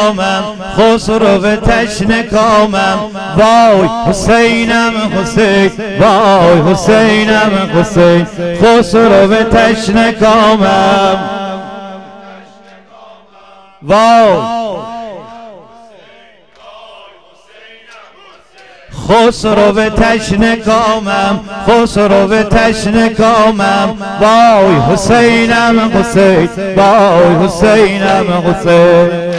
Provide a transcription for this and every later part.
کامم خسرو تشنه کامم وای حسینم حسین وای حسینم حسین خسرو تشنه کامم وای خسرو تشنه کامم خسرو تشنه کامم وای حسینم حسین وای حسینم حسین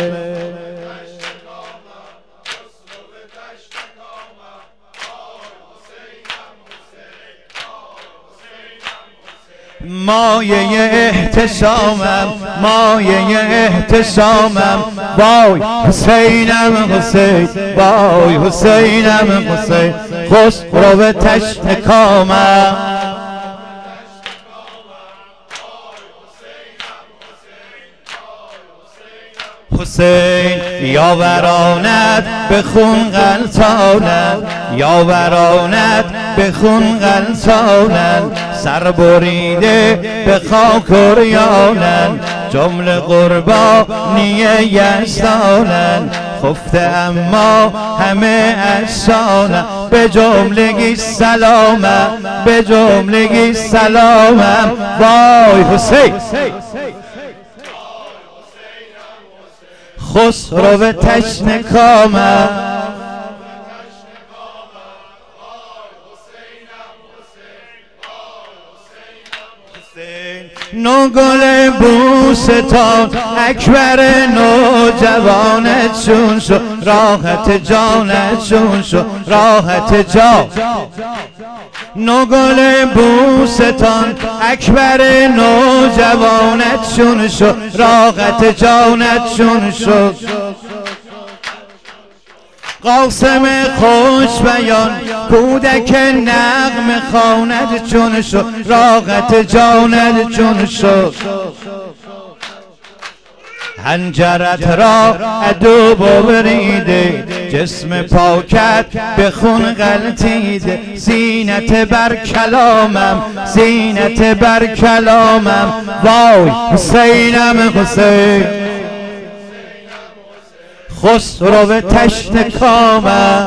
مایه احتشامم مایه احتشامم وای حسینم حسین وای حسینم حسین خسرو تشنه کامم حسین یاورانت به خون غلطانند یاورانت به خون غلطانند سر بریده به خاک عریانند جمله قربانی یزدانند خفته اما همه اجسانند به جملگی سلامم به جملگی سلامم وای حسین خسرو تشنه کامم نوگل بوستان اکبر نوجوانت چون شد راحت جانت چون شد راحت جان نوگل بوستان اکبر نوجوانت چون شد راحت جانت چون شد قاسم خوش بیان کودک نغمه خواند چون شد راحت جانت چون شد حنجرت را عدو بریده جسم پاکت به خون غلطیده زینت بر کلامم زینت بر کلامم وای حسینم حسین خسرو تشنه کامم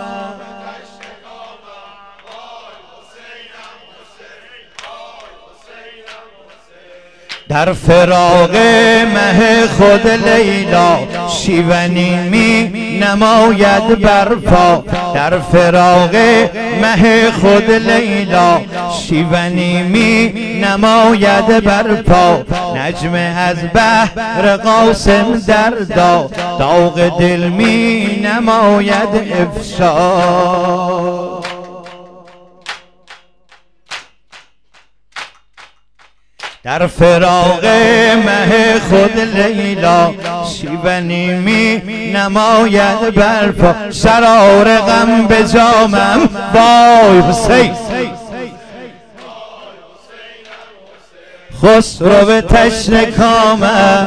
در فراق مه خود لیلا شیونی می نماید برپا در فراق مه خود لیلا شیونی می نماید برپا نجم از بحر قاسم در داغ دل می نماید افشا در فراق مه خود لیلا شیونی می نماید برپا شرار غم به جامم وای حسین خسرو تشنه کامم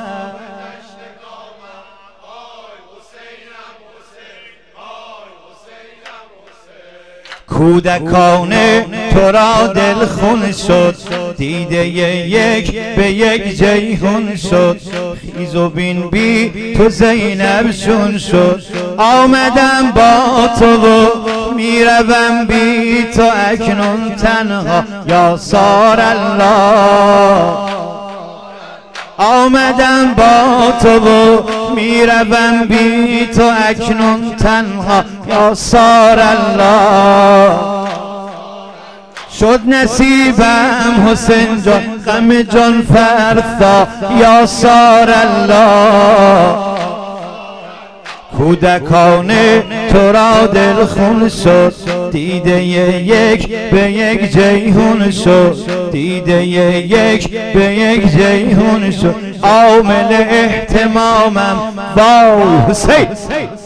کودکانه تو را دل خون شد دیده یک به یک جیهون شد خیز و بین بی تو زینب شون شد آمدم با تو و میروم بی تو اکنون تنها یا سار الله آمدم با تو و میروم بی تو اکنون تنها یا سار الله شد نصیبم حسین جان غم جان فردا یا سار الله کودکانه تو را دل خون شد دیده یک به یک جیهون شد دیده یک به یک جیهون شد عامل اهتمامم وای حسین